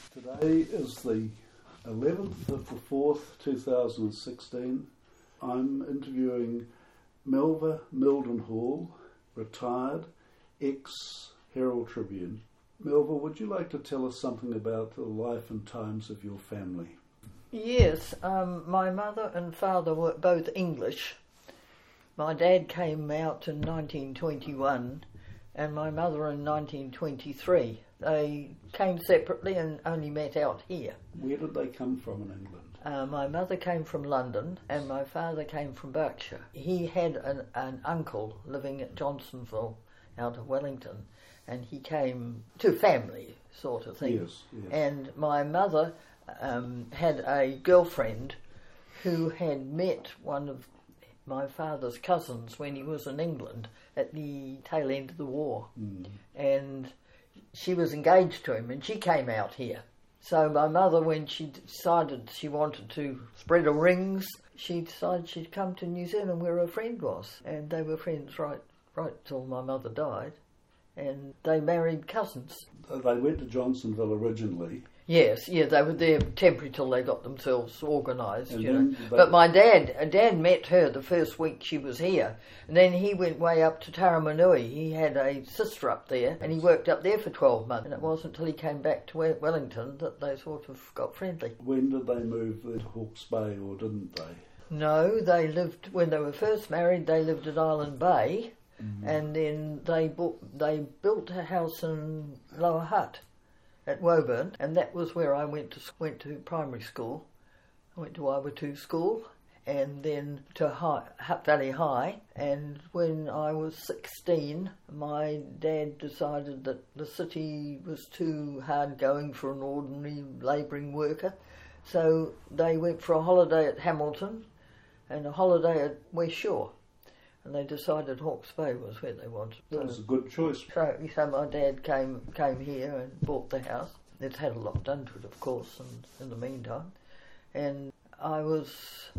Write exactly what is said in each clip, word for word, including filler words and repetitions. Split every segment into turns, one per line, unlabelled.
Today is the eleventh of the fourth, two thousand sixteen. I'm interviewing Melva Mildenhall, retired, ex-Herald Tribune. Melva, would you like to tell us something about the life and times of your family?
Yes, um, my mother and father were both English. My dad came out in nineteen twenty-one and my mother in nineteen twenty-three. They came separately and only met out here.
Where did they come from in England?
Uh, my mother came from London and my father came from Berkshire. He had an, an uncle living at Johnsonville out of Wellington, and he came to family sort of thing.
Yes, yes.
And my mother um, had a girlfriend who had met one of my father's cousins when he was in England at the tail end of the war.
Mm.
And she was engaged to him and she came out here. So my mother, when she decided she wanted to spread her rings, she decided she'd come to New Zealand where her friend was. And they were friends right, right till my mother died. And they married cousins.
They went to Johnsonville originally.
Yes, yeah, they were there temporary till they got themselves organised,
And
you
then
know.
they-
But my dad, dad met her the first week she was here, and then he went way up to Taramanui. He had a sister up there, and he worked up there for twelve months. And it wasn't until he came back to We- Wellington that they sort of got friendly.
When did they move to Hawke's Bay, or didn't they?
No, they lived, when they were first married, they lived at Island Bay,
Mm.
and then they bought, they built a house in Lower Hutt at Woburn, and that was where I went to went to primary school. I went to Waiwatu School and then to High, Hutt Valley High. And when I was sixteen, my dad decided that the city was too hard going for an ordinary labouring worker, so they went for a holiday at Hamilton and a holiday at West Shore. And they decided Hawke's Bay was where they wanted.
That was a good choice.
So, so my dad came came here and bought the house. It's had a lot done to it, of course, and in the meantime. And I was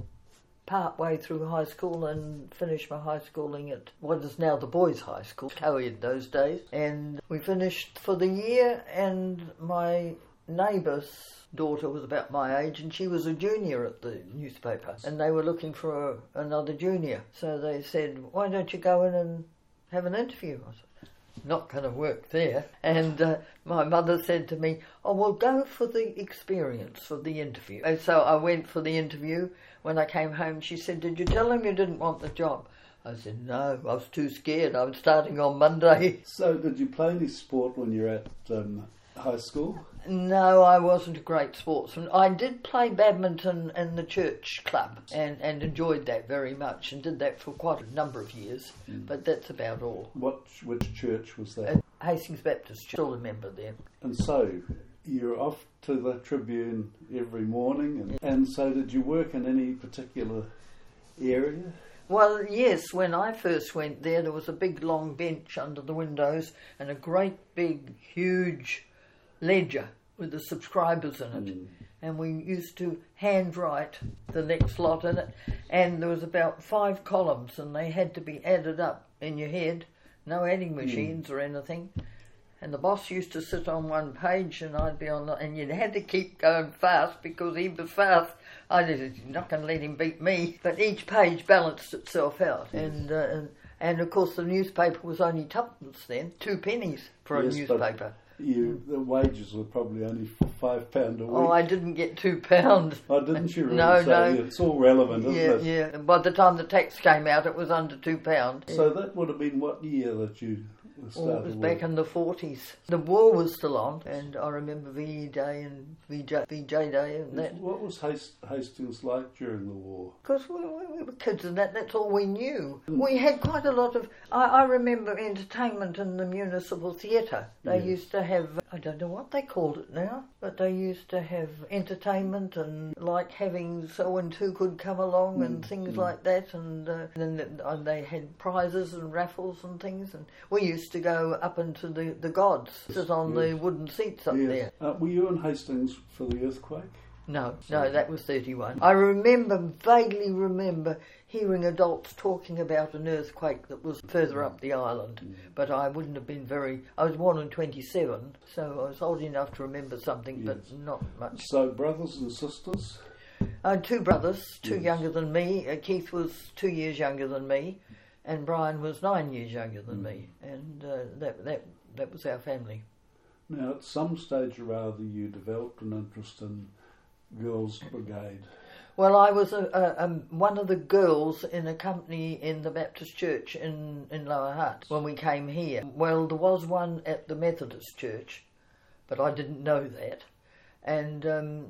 part way through high school and finished my high schooling at what is now the boys' high school, co-ed those days. And we finished for the year, and my neighbour's daughter was about my age, and she was a junior at the newspaper, and they were looking for a, another junior. So they said, why don't you go in and have an interview? I said, not going to work there. And uh, my mother said to me, oh, well, go for the experience, for the interview. And so I went for the interview. When I came home, she said, did you tell him you didn't want the job? I said, no, I was too scared. I was starting on Monday.
So did you play any sport when you were at um, high school?
No, I wasn't a great sportsman. I did play badminton in the church club and, and enjoyed that very much and did that for quite a number of years,
Mm.
but that's about all.
What, which church was that?
At Hastings Baptist, still a member there.
And so you're off to the Tribune every morning, and, and so did you work in any particular area?
Well, yes, when I first went there, there was a big long bench under the windows and a great big, huge ledger with the subscribers in it.
Mm.
And we used to handwrite the next lot in it. And there was about five columns and they had to be added up in your head. No adding machines mm. or anything. And the boss used to sit on one page and I'd be on the, and you had to keep going fast because he was fast. I said, you're not going to let him beat me. But each page balanced itself out.
Yes.
And, uh, and and of course the newspaper was only tuppence then, two pennies for
Yes,
a newspaper.
You, the wages were probably only for five pound a week.
Oh, I didn't get two pounds.
Oh, didn't you really?
No,
so
no.
It's all relevant, isn't
Yeah,
it?
yeah. And by the time the tax came out, it was under two pounds.
So that would have been what year that you started
Oh, it was
work?
back in the forties. The war was still on, and I remember V E Day and V J, V J Day and that.
What was Hast- Hastings like during the war?
Because we, we, we were kids and that, that's all we knew. We had quite a lot of, I, I remember entertainment in the Municipal Theatre. They
Yes.
used to have, I don't know what they called it now, but they used to have entertainment and like having so and who could come along mm. and things mm. like that. And uh, then and they had prizes and raffles and things. And we used to go up into the, the gods, sit on
yes.
the wooden seats up
yes.
there.
Uh, were you in Hastings for the earthquake?
No, no, that was thirty-one. I remember, vaguely remember, hearing adults talking about an earthquake that was further up the island, mm. but I wouldn't have been very... I was born in twenty-seven, so I was old enough to remember something, yes. but not much.
So brothers and sisters?
I had two brothers, two
yes.
younger than me. Uh, Keith was two years younger than me, and Brian was nine years younger than mm. me, and uh, that, that, that was our family.
Now, at some stage or other, you developed an interest in Girls' Brigade.
Well, I was a, a, um, one of the girls in a company in the Baptist Church in, in Lower Hutt when we came here. Well, there was one at the Methodist Church, but I didn't know that. And um,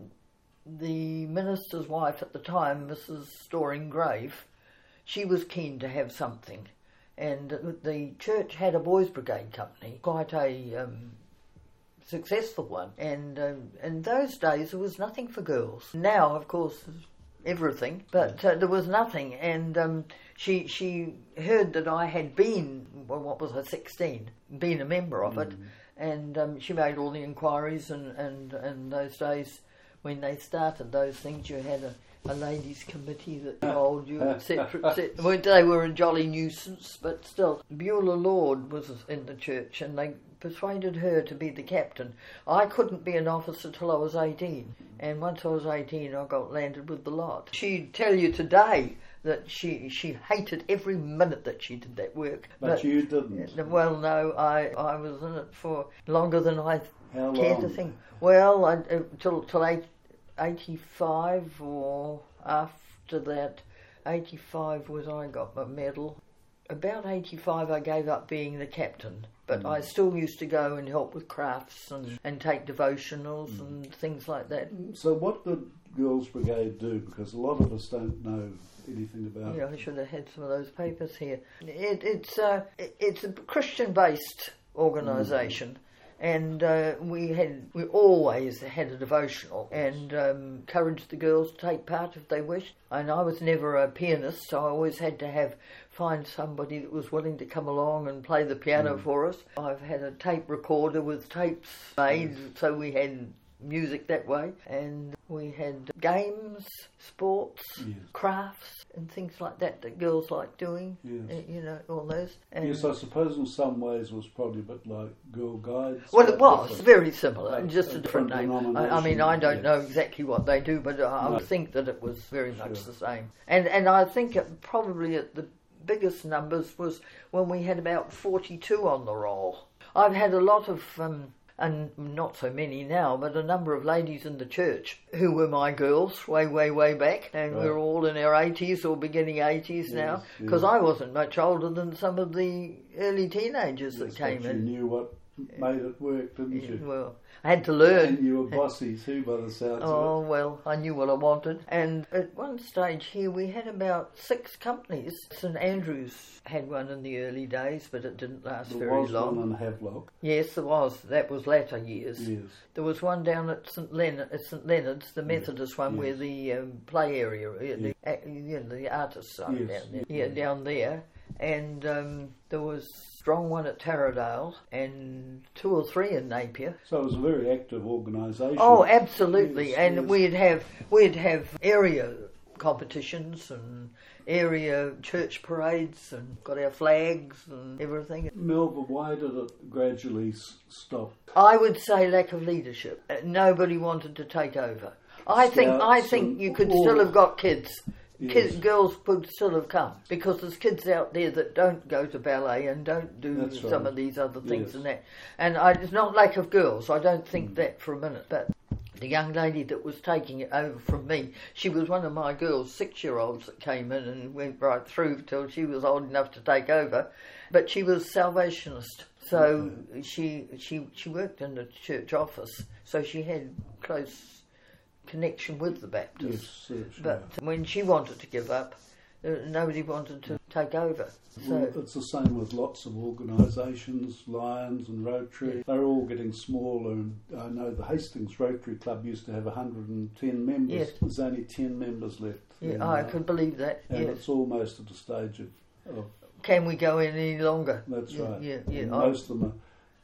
the minister's wife at the time, Missus Storing Grave, she was keen to have something. And the church had a Boys' Brigade company, quite a... Um, successful one, and um, in those days there was nothing for girls. Now, of course, there's everything, but uh, there was nothing. And um, she she heard that I had been, well, what was I, sixteen, been a member of it, mm. and um, she made all the inquiries. And and and those days when they started those things, you had a, a ladies' committee that told you, et cetera, et cetera. Well, they were a jolly nuisance, but still, Beulah Lord was in the church, and they persuaded her to be the captain. I couldn't be an officer till I was eighteen, and once I was eighteen I got landed with the lot. She'd tell you today that she she hated every minute that she did that work.
But, but you didn't.
Well, no, I, I was in it for longer than I
How
care
long?
to think. Well, I, uh, till, till eight, eighty-five, or after that, eighty-five was I got my medal. About eighty-five I gave up being the captain, but mm. I still used to go and help with crafts and, and take devotionals mm. and things like that.
So what did Girls' Brigade do? Because a lot of us don't know anything about
yeah,
it.
I should have had some of those papers here. It, it's, uh, it, it's a Christian-based organisation. Mm. And uh, we had we always had a devotional and um, encouraged the girls to take part if they wished. And I was never a pianist, so I always had to have find somebody that was willing to come along and play the piano mm. for us. I've had a tape recorder with tapes made, mm. so we had music that way. And we had games, sports,
yes.
crafts, and things like that that girls like doing.
Yes.
Uh, you know, all those. And
yes, I suppose in some ways it was probably a bit like Girl Guides.
Well, it was
different.
very similar,
Uh,
just a,
a
different,
different
name. I, I mean, I don't
yes.
know exactly what they do, but I
No.
would think that it was very much
Sure.
the same. And and I think it probably at the biggest numbers was when we had about forty-two on the roll. I've had a lot of, um, and not so many now, but a number of ladies in the church who were my girls way, way, way back, and
right.
we're all in our eighties or beginning eighties
yes,
now, because
yes.
I wasn't much older than some of the early teenagers
yes,
that came
but
in.
You knew what made it work, didn't
Yeah,
you?
well, I had to learn.
And you were bossy too, by the sounds
Oh,
of it.
well, I knew what I wanted. And at one stage here, we had about six companies. St Andrews had one in the early days, but it didn't last
There
very
was
long.
one in Havelock.
Yes, there was. That was latter years.
Yes.
There was one down at St Leonard, at St Leonard's, the Methodist one,
yes.
where the um, play area, uh,
yes.
the, uh, you know, the artists are
yes.
down there.
Yes.
Yeah, down there. And um, there was a strong one at Taradale and two or three in Napier.
So it was a very active organisation.
Oh, absolutely.
Yes,
and
yes.
we'd have we'd have area competitions and area church parades and got our flags and everything.
Melba, why did it gradually s- stop?
I would say lack of leadership. Uh, Nobody wanted to take over. I think I
Scouts
think
and
you could
all-
still have got kids.
Yes.
Kids, girls could still have come, because there's kids out there that don't go to ballet and don't do
That's
some
right.
of these other things
Yes.
and that. And I, it's not lack of girls, I don't think
Mm.
that for a minute. But the young lady that was taking it over from me, she was one of my girls, six-year-olds that came in and went right through till she was old enough to take over. But she was Salvationist, so
Okay.
she she she worked in the church office, so she had close connection with the Baptists.
Yes, yes,
But
yeah.
when she wanted to give up, uh, nobody wanted to take over. So
Well, it's the same with lots of organisations, Lions and Rotary.
Yeah.
They're all getting smaller. And I know the Hastings Rotary Club used to have one hundred ten members.
Yes.
There's only ten members left.
yeah,
And,
I
uh,
could believe that.
And
Yes.
it's almost at the stage of, of
Can we go in any longer?
that's
Yeah,
right.
Yeah, yeah.
And
I-
most of them are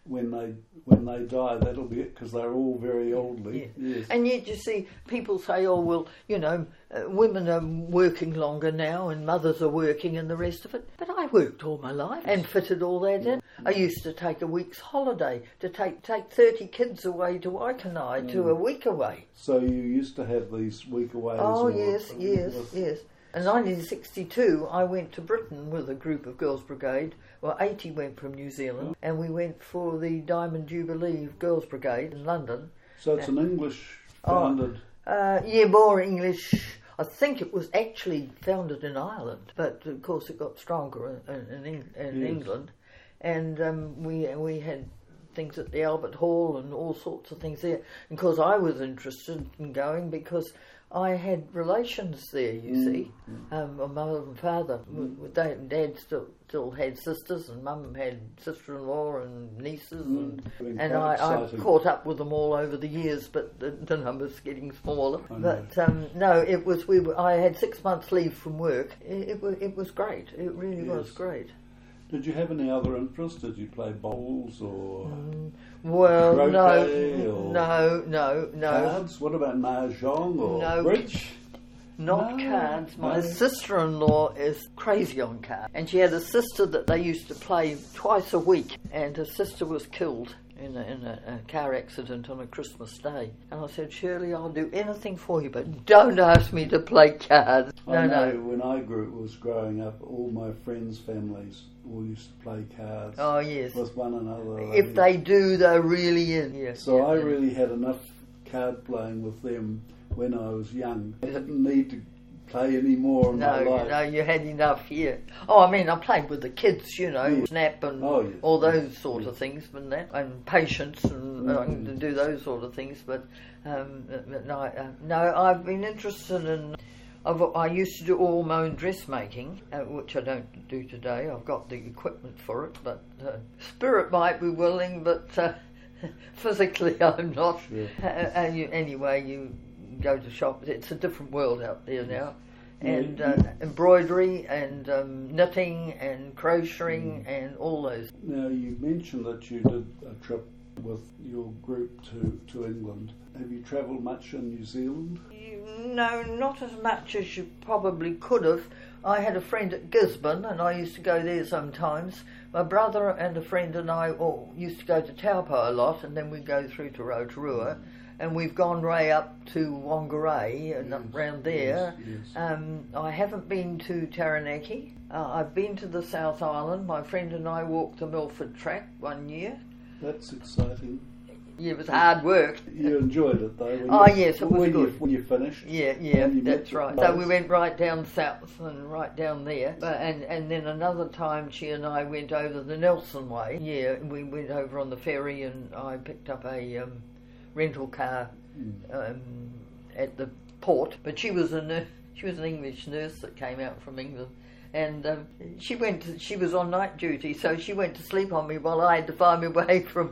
when they when they die, that'll be it, because they're all very elderly.
Yeah.
Yes.
And yet you see, people say, oh, well, you know, uh, women are working longer now and mothers are working and the rest of it. But I worked all my life and fitted all that in. I used to take a week's holiday to take, take thirty kids away to Waikanae, mm. to a week away.
So you used to have these week aways?
Oh,
or,
yes, yes, yes. In nineteen sixty-two, I went to Britain with a group of Girls Brigade. Well, eighty went from New Zealand, and we went for the Diamond Jubilee Girls Brigade in London.
So it's an English founded...
Oh, uh, yeah, more English. I think it was actually founded in Ireland, but of course it got stronger in, in, in
yes.
England. And um, we we had things at the Albert Hall and all sorts of things there. And of course I was interested in going because I had relations there, you mm. see. Um, my mother and father, mm. Dad, Dad still still had sisters, and Mum had sister-in-law and nieces, mm. and, and I, I caught up with them all over the years, but the, the number's getting smaller. But um, no, it was we. Were, I had six months leave from work. It, it was it was great. It really yes. was great.
Did you have any other interests? Did you play bowls or
mm, well, no,
or
no, no, no.
Cards? What about mahjong or
no,
bridge?
Not
no,
cards. My
no.
sister-in-law is crazy on cards, and she had a sister that they used to play twice a week, and her sister was killed in a, in a, a car accident on a Christmas day. And I said, Shirley, I'll do anything for you, but don't ask me to play cards. No,
I know,
no.
When I grew, was growing up, all my friends' families all used to play cards.
Oh, yes.
With one another.
If they do, they're really in. Yes.
So
yeah,
I
yeah.
really had enough card playing with them when I was young. I didn't need to play any more in
no,
my life.
No, you had enough here. Oh, I mean, I played with the kids, you know,
yes.
Snap and
oh, yes.
all those
yes.
sort
yes.
of things, and that, and patience and
mm.
uh, and do those sort of things. But um, no, uh, no, I've been interested in. I've, I used to do all my own dressmaking, uh, which I don't do today. I've got the equipment for it, but uh, spirit might be willing, but uh, physically I'm not.
Sure.
Uh, and you, anyway, you go to shops. It's a different world out there now. And uh, embroidery and um, knitting and crocheting mm. and all those.
Now, you mentioned that you did a trip with your group to, to England. Have you travelled much in New Zealand?
No, not as much as you probably could have. I had a friend at Gisborne and I used to go there sometimes. My brother and a friend and I all used to go to Taupo a lot, and then we'd go through to Rotorua. Mm. And we've gone right up to Whangarei and
yes,
up round there.
Yes, yes.
Um, I haven't been to Taranaki. Uh, I've been to the South Island. My friend and I walked the Milford Track one year.
That's exciting.
Yeah, it was hard work.
You enjoyed it though? When
oh
you,
yes, it was
when
good.
You, when you finished?
Yeah, yeah, that's right. So we went right down south and right down there. But, and, and then another time she and I went over the Nelson Way. Yeah, we went over on the ferry and I picked up a um, rental car um, at the port. But she was a nurse, she was an English nurse that came out from England. And um, she went. To, she was on night duty, so she went to sleep on me while I had to find my way from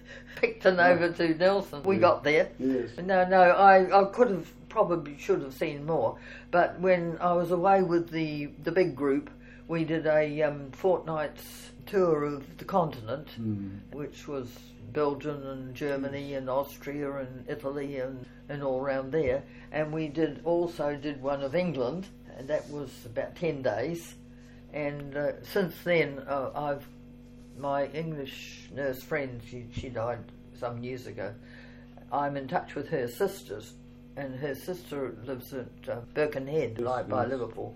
Picton yeah. over to Nelson. We yeah. got there.
Yes.
No, no, I, I could have probably should have seen more. But when I was away with the the big group, we did a um, fortnight's tour of the continent, mm. which was Belgium and Germany and Austria and Italy and, and all around there. And we did also did one of England. And that was about ten days, and uh, since then uh, I've my English nurse friend. She she died some years ago. I'm in touch with her sisters, and her sister lives at uh, Birkenhead, yes, right yes. by Liverpool.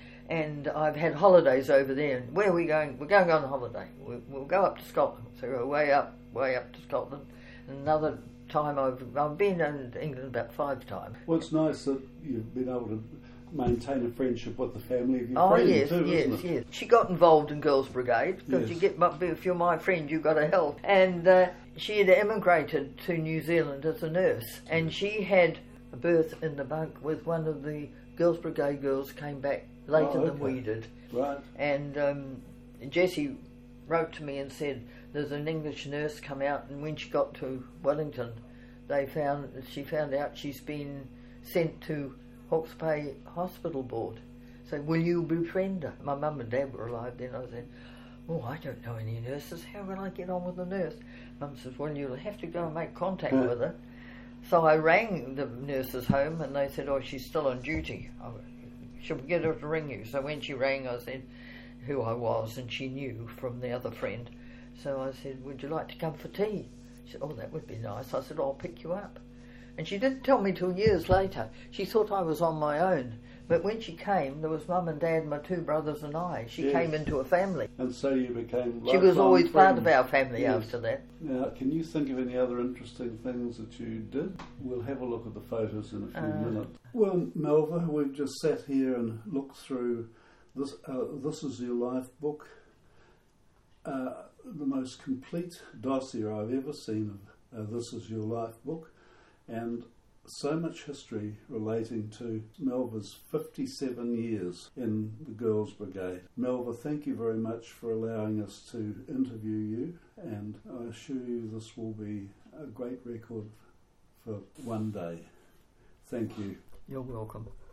And I've had holidays over there. And where are we going? We're going on holiday. We, we'll go up to Scotland. So go way up, way up to Scotland. And another time I've I've been in England about five times.
Well, it's nice that you've been able to maintain a friendship with the family of your
oh,
friend
yes,
too,
yes,
isn't it?
yes. She got involved in Girls Brigade because
yes.
you get if you're my friend, you've got to help. And uh, she had emigrated to New Zealand as a nurse, and she had a berth in the bunk with one of the Girls Brigade girls. Came back later
oh, okay.
than we did,
right?
And um, Jessie wrote to me and said there's an English nurse come out, and when she got to Wellington, they found she found out she's been sent to Hawke's Bay Hospital Board. So will you befriend her? My mum and dad were alive then. I said, oh, I don't know any nurses. How will I get on with the nurse? Mum says, well, you'll have to go and make contact with her. So I rang the nurse's home and they said, oh, she's still on duty. I, She'll get her to ring you. So when she rang, I said who I was, and she knew from the other friend. So I said, would you like to come for tea? She said, oh, that would be nice. I said, I'll pick you up. And she didn't tell me till years later. She thought I was on my own. But when she came, there was Mum and Dad, my two brothers and I. She
yes.
came into a family.
And so you became
She was always
friends.
part of our family
yes.
after that.
Now, can you think of any other interesting things that you did? We'll have a look at the photos in a few
Uh,
minutes. Well, Melva, we've just sat here and looked through this. Uh, this is your life book. Uh, the most complete dossier I've ever seen of uh, This Is Your Life book. And so much history relating to Melva's fifty-seven years in the Girls Brigade. Melva, thank you very much for allowing us to interview you, and I assure you this will be a great record for one day. Thank you.
You're welcome.